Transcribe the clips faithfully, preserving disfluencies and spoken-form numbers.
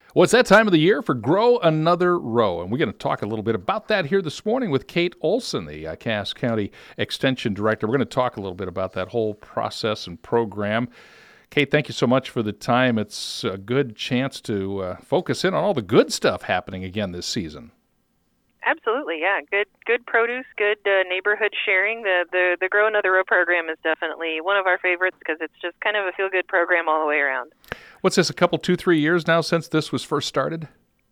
Well, it's that time of the year for Grow Another Row, and we're going to talk a little bit about that here this morning with Kate Olson, the uh, Cass County Extension Director. We're going to talk a little bit about that whole process and program. Kate, thank you so much for the time. It's a good chance to uh, focus in on all the good stuff happening again this season. Absolutely, yeah. Good good produce, good uh, neighborhood sharing. The, the the Grow Another Row program is definitely one of our favorites because it's just kind of a feel-good program all the way around. What's this, a couple, two, three years now since this was first started?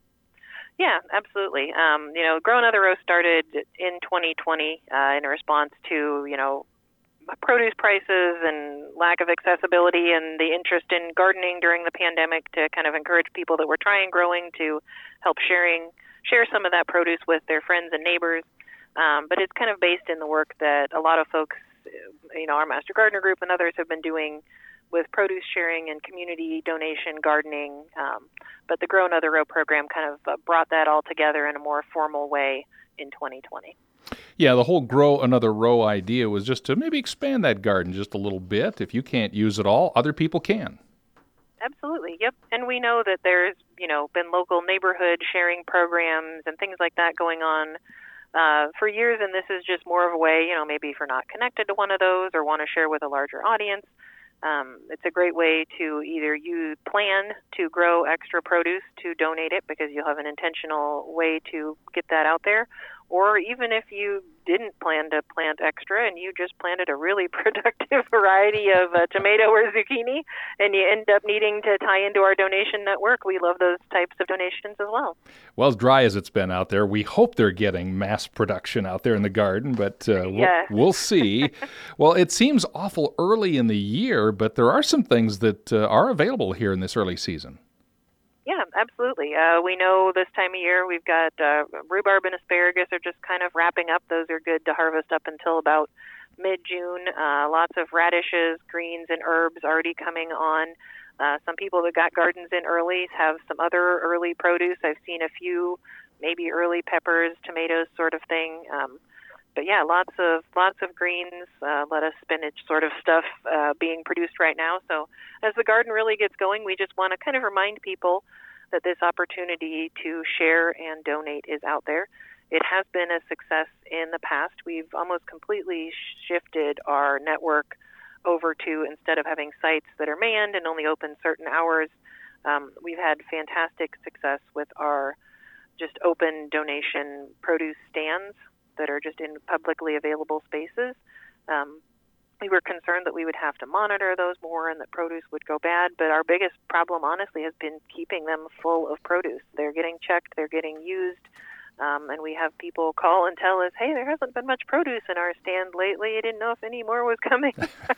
Yeah, absolutely. Um, you know, Grow Another Row started in twenty twenty uh, in response to, you know, produce prices and lack of accessibility and the interest in gardening during the pandemic to kind of encourage people that were trying growing to help sharing share some of that produce with their friends and neighbors. Um, but it's kind of based in the work that a lot of folks, you know, our Master Gardener Group and others have been doing with produce sharing and community donation gardening. Um, but the Grow Another Row program kind of uh, brought that all together in a more formal way in twenty twenty. Yeah, the whole Grow Another Row idea was just to maybe expand that garden just a little bit. If you can't use it all, other people can. Absolutely, yep. And we know that there's, you know, been local neighborhood sharing programs and things like that going on uh, for years, and this is just more of a way, you know, maybe if you're not connected to one of those or want to share with a larger audience. Um, it's a great way to either you plan to grow extra produce to donate it because you'll have an intentional way to get that out there, or even if you didn't plan to plant extra and you just planted a really productive variety of uh, tomato or zucchini and you end up needing to tie into our donation network, we love those types of donations as well. Well, as dry as it's been out there, we hope they're getting mass production out there in the garden, but uh, yeah. we'll, we'll see. Well, it seems awful early in the year, but there are some things that uh, are available here in this early season. Yeah, absolutely. Uh, we know this time of year we've got uh, rhubarb and asparagus are just kind of wrapping up. Those are good to harvest up until about mid-June. Uh, lots of radishes, greens, and herbs already coming on. Uh, some people that got gardens in early have some other early produce. I've seen a few, maybe early peppers, tomatoes, sort of thing. Um, But yeah, lots of lots of greens, uh, lettuce, spinach sort of stuff uh, being produced right now. So as the garden really gets going, we just want to kind of remind people that this opportunity to share and donate is out there. It has been a success in the past. We've almost completely shifted our network over to, instead of having sites that are manned and only open certain hours, um, we've had fantastic success with our just open donation produce stands that are just in publicly available spaces. Um, we were concerned that we would have to monitor those more and that produce would go bad, but our biggest problem, honestly, has been keeping them full of produce. They're getting checked, they're getting used, um, and we have people call and tell us, hey, there hasn't been much produce in our stand lately. I didn't know if any more was coming.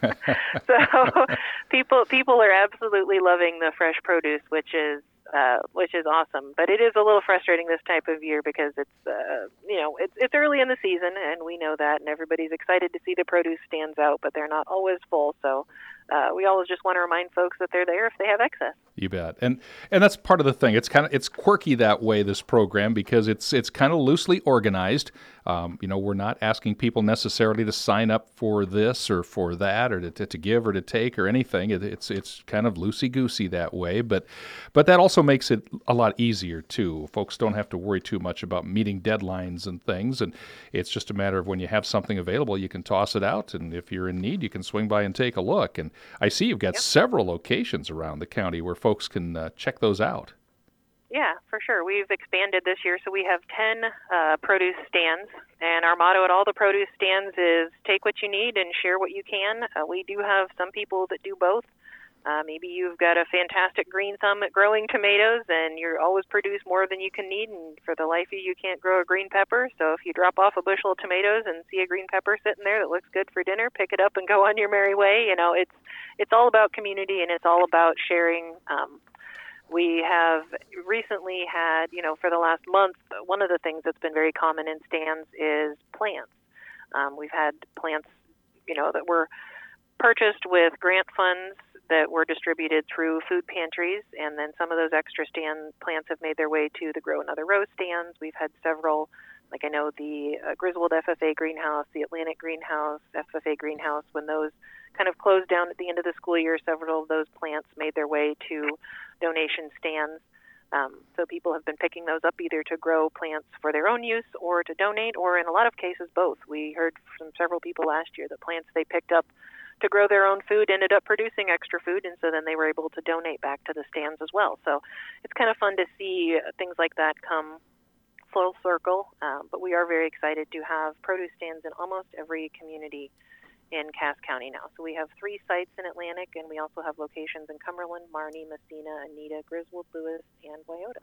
So people people are absolutely loving the fresh produce, which is Uh, which is awesome. But it is a little frustrating this type of year because it's, uh, you know, it's, it's early in the season, and we know that, and everybody's excited to see the produce stands out, but they're not always full. So uh, we always just want to remind folks that they're there if they have excess. You bet. And and that's part of the thing. It's kind of it's quirky that way, this program, because it's it's kind of loosely organized. Um, you know, we're not asking people necessarily to sign up for this or for that, or to, to give or to take or anything. It, it's it's kind of loosey-goosey that way, but but that also makes it a lot easier too. Folks don't have to worry too much about meeting deadlines and things, and it's just a matter of when you have something available, you can toss it out, and if you're in need, you can swing by and take a look. And I see you've got Yep. several locations around the county where folks can uh, check those out. Yeah, for sure. We've expanded this year, so we have ten uh, produce stands, and our motto at all the produce stands is take what you need and share what you can. Uh, we do have some people that do both. Uh, maybe you've got a fantastic green thumb at growing tomatoes, and you always produce more than you can need, and for the life of you, you can't grow a green pepper. So if you drop off a bushel of tomatoes and see a green pepper sitting there that looks good for dinner, pick it up and go on your merry way. You know, it's it's all about community, and it's all about sharing. Um, we have recently had, you know, for the last month, one of the things that's been very common in stands is plants. Um, we've had plants, you know, that were purchased with grant funds that were distributed through food pantries, and then some of those extra stand plants have made their way to the Grow Another Row stands. We've had several, like I know the uh, Griswold F F A greenhouse, the Atlantic greenhouse, F F A greenhouse, when those kind of closed down at the end of the school year, several of those plants made their way to donation stands. Um, so people have been picking those up either to grow plants for their own use or to donate, or in a lot of cases, both. We heard from several people last year that plants they picked up to grow their own food ended up producing extra food, and so then they were able to donate back to the stands as well. So it's kind of fun to see things like that come full circle, um, but we are very excited to have produce stands in almost every community in Cass County now. So we have three sites in Atlantic, and we also have locations in Cumberland, Marnie, Messina, Anita, Griswold, Lewis, and Wyoto.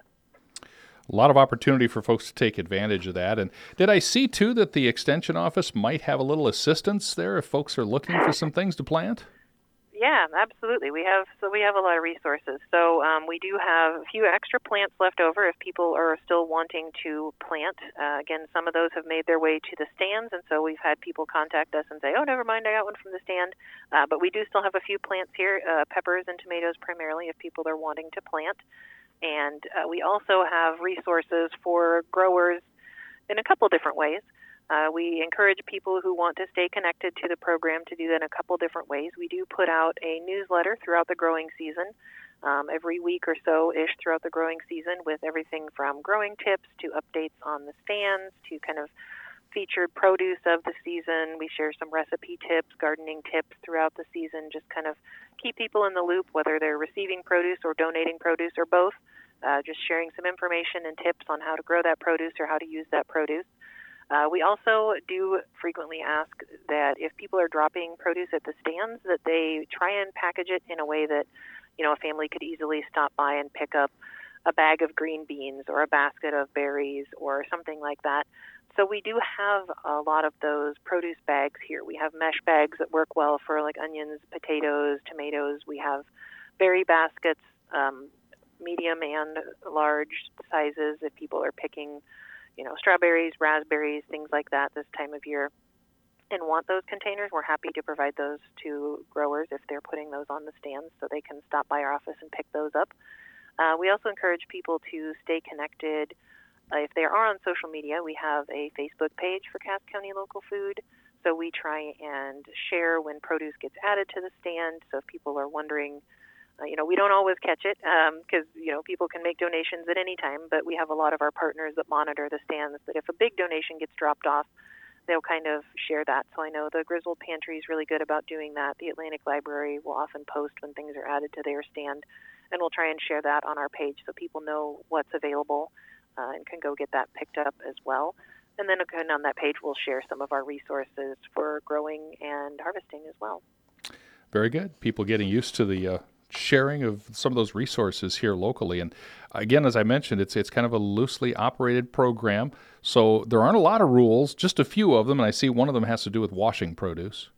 A lot of opportunity for folks to take advantage of that. And did I see, too, that the Extension Office might have a little assistance there if folks are looking for some things to plant? Yeah, absolutely. We have so we have a lot of resources. So um, we do have a few extra plants left over if people are still wanting to plant. Uh, again, some of those have made their way to the stands, and so we've had people contact us and say, "Oh, never mind, I got one from the stand." Uh, but we do still have a few plants here, uh, peppers and tomatoes primarily, if people are wanting to plant. And uh, we also have resources for growers in a couple different ways. Uh, we encourage people who want to stay connected to the program to do that in a couple different ways. We do put out a newsletter throughout the growing season, um, every week or so-ish throughout the growing season, with everything from growing tips to updates on the stands to kind of featured produce of the season. We share some recipe tips, gardening tips throughout the season, just kind of keep people in the loop, whether they're receiving produce or donating produce or both, uh, just sharing some information and tips on how to grow that produce or how to use that produce. Uh, we also do frequently ask that if people are dropping produce at the stands, that they try and package it in a way that, you know, a family could easily stop by and pick up a bag of green beans or a basket of berries or something like that. So we do have a lot of those produce bags here. We have mesh bags that work well for like onions, potatoes, tomatoes. We have berry baskets, um, medium and large sizes if people are picking, you know, strawberries, raspberries, things like that this time of year and want those containers. We're happy to provide those to growers if they're putting those on the stands so they can stop by our office and pick those up. Uh, we also encourage people to stay connected. Uh, if they are on social media, we have a Facebook page for Cass County Local Food. So we try and share when produce gets added to the stand. So if people are wondering, uh, you know, we don't always catch it because, um, you know, people can make donations at any time, but we have a lot of our partners that monitor the stands that if a big donation gets dropped off, they'll kind of share that. So I know the Griswold Pantry is really good about doing that. The Atlantic Library will often post when things are added to their stand, and we'll try and share that on our page so people know what's available uh, and can go get that picked up as well. And then again, on that page, we'll share some of our resources for growing and harvesting as well. Very good. People getting used to the uh, sharing of some of those resources here locally. And again, as I mentioned, it's it's kind of a loosely operated program. So there aren't a lot of rules, just a few of them. And I see one of them has to do with washing produce.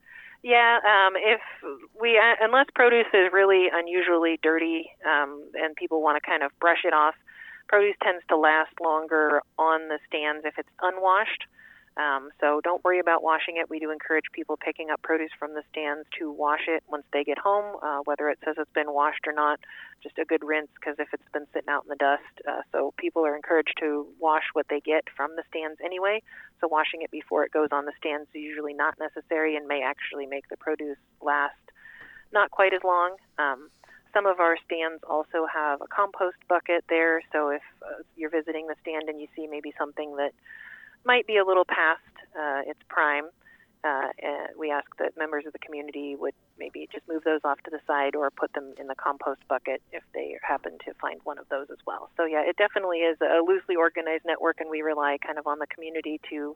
Yeah, um, if we, uh, unless produce is really unusually dirty um, and people want to kind of brush it off, produce tends to last longer on the stands if it's unwashed. Um, so don't worry about washing it. We do encourage people picking up produce from the stands to wash it once they get home, uh, whether it says it's been washed or not, just a good rinse because if it's been sitting out in the dust. Uh, so people are encouraged to wash what they get from the stands anyway. So washing it before it goes on the stands is usually not necessary and may actually make the produce last not quite as long. Um, Some of our stands also have a compost bucket there, so if uh, you're visiting the stand and you see maybe something that might be a little past uh, its prime, uh, and we ask that members of the community would maybe just move those off to the side or put them in the compost bucket if they happen to find one of those as well. So yeah, it definitely is a loosely organized network, and we rely kind of on the community to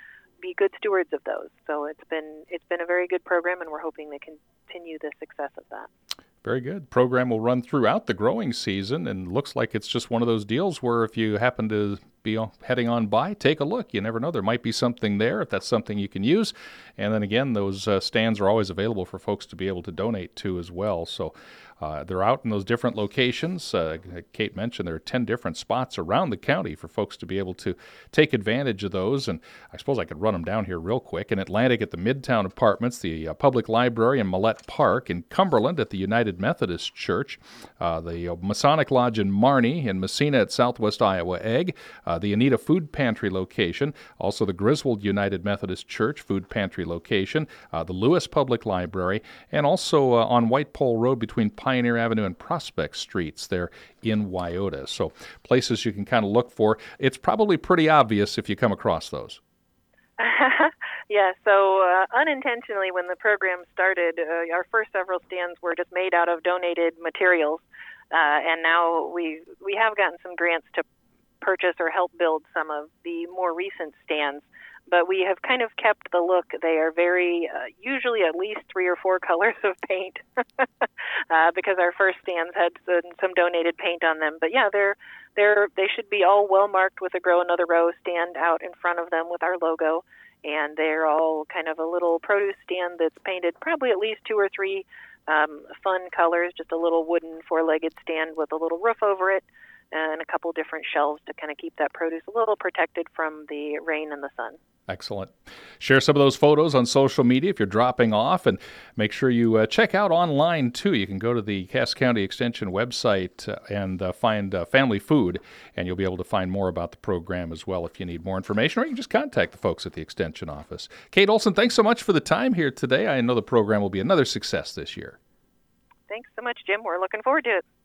be good stewards of those. So it's been it's been a very good program, and we're hoping to continue the success of that. Very good. Program will run throughout the growing season, and looks like it's just one of those deals where if you happen to be heading on by, take a look. You never know. There might be something there if that's something you can use. And then again, those uh, stands are always available for folks to be able to donate to as well. So uh, they're out in those different locations. Uh, Kate mentioned there are ten different spots around the county for folks to be able to take advantage of those. And I suppose I could run them down here real quick. In Atlantic at the Midtown Apartments, the uh, Public Library in Millette Park, in Cumberland at the United Methodist Church, uh, the uh, Masonic Lodge in Marnie, in Messina at Southwest Iowa Egg, uh, the Anita Food Pantry location, also the Griswold United Methodist Church Food Pantry location, uh, the Lewis Public Library, and also uh, on White Pole Road between Pine Pioneer Avenue and Prospect Streets there in Wyoto. So places you can kind of look for. It's probably pretty obvious if you come across those. Yeah, so uh, unintentionally when the program started, uh, our first several stands were just made out of donated materials, uh, and now we we have gotten some grants to purchase or help build some of the more recent stands, but we have kind of kept the look. They are very, uh, usually at least three or four colors of paint, uh, because our first stands had some, some donated paint on them. But yeah, they're they're they should be all well marked with a Grow Another Row stand out in front of them with our logo. And they're all kind of a little produce stand that's painted probably at least two or three um, fun colors, just a little wooden four-legged stand with a little roof over it and a couple different shelves to kind of keep that produce a little protected from the rain and the sun. Excellent. Share some of those photos on social media if you're dropping off, and make sure you uh, check out online, too. You can go to the Cass County Extension website uh, and uh, find uh, Family Food, and you'll be able to find more about the program as well if you need more information, or you can just contact the folks at the Extension office. Kate Olson, thanks so much for the time here today. I know the program will be another success this year. Thanks so much, Jim. We're looking forward to it.